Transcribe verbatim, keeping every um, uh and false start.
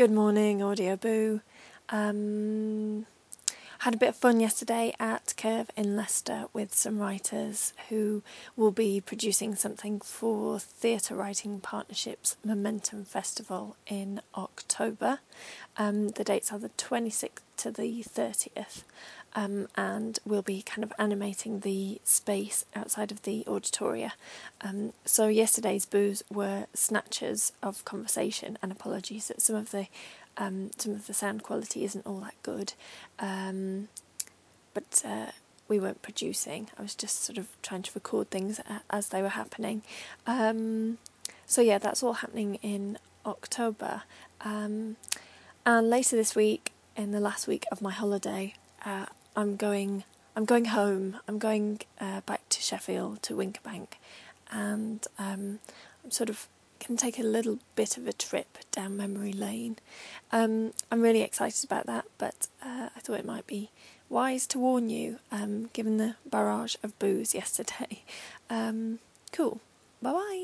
Good morning, Audio Boo. Um, had a bit of fun yesterday at Curve in Leicester with some writers who will be producing something for Theatre Writing Partnership's Momentum Festival in October. Um, the dates are the twenty-sixth to the thirtieth, um, and we'll be kind of animating the space outside of the auditoria. Um, so yesterday's boos were snatches of conversation, and apologies that some of the um, some of the sound quality isn't all that good. Um, but uh, we weren't producing. I was just sort of trying to record things as they were happening. Um, so yeah, that's all happening in October. Um, and later this week, in the last week of my holiday, uh, I'm going. I'm going home. I'm going uh, back to Sheffield, to Winkerbank, and um, I'm sort of can take a little bit of a trip down memory lane. Um, I'm really excited about that, but uh, I thought it might be wise to warn you, um, given the barrage of boos yesterday. Um, cool. Bye bye.